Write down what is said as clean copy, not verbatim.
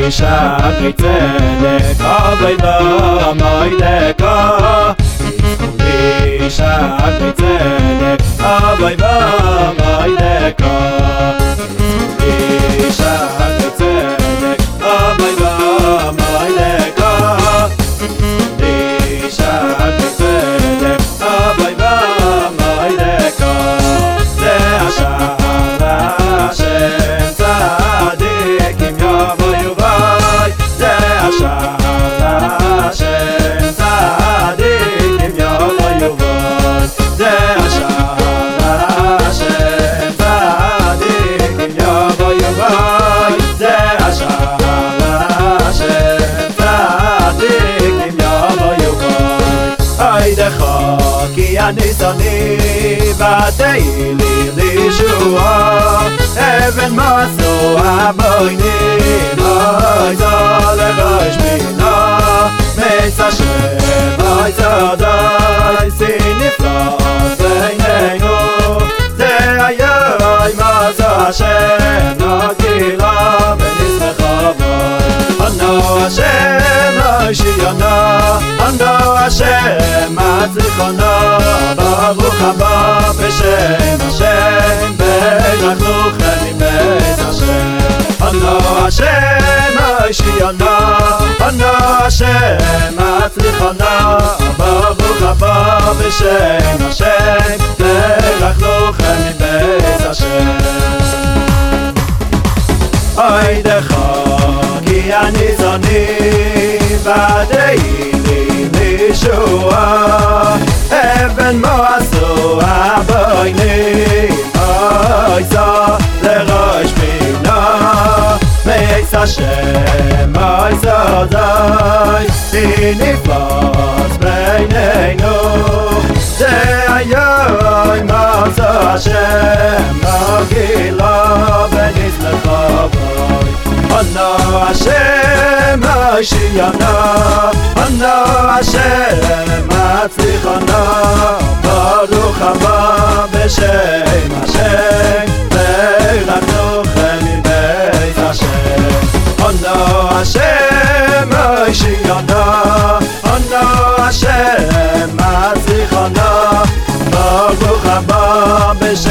שערי צדק אוי ואמוידקה בזכותי שערי צדק אוי ואמוידקה בזכותי שערי צדק אוי ואמוידקה בזכותי שערי צדק אוי ואמוידקה זה השער השם צדיקים יבואו בי זה השער השם צדיקים יבואו בי זה השער השם צדיקים יבואו בי זה השער השם צדיקים יבואו בי הידך כי אני שונא ותהי לי לישועה אבן מסו הבוינים אוי זו לראש מילה מץ השם אוי צדאי סנפלאות בינינו זה היי מס השם נגילה ונשמחה בו אנו השם אוי שיונה אנו השם מצליחונה ברוך הבא בשם השם ברכלוכם עם בית השם אנו השם אוי שיונה אנו השם מצליחונה ברוך הבא בשם השם ברכלוכם עם בית השם אוי דחה כי אני זוני ודאי לי לישועה אבן מועשו הבוינים אוי זו לראש מילה מץ השם אוי זדאי נפלאות בינינו זה היום מס השם נגילה ונשמחה בוי אנו השם אוי שיונה אנו השם מצליחנה ברוך הבא בשם השם ברכלוכם מבית השם אנו השם אוי שיונה אנו השם מצליחנה ברוך הבא בשם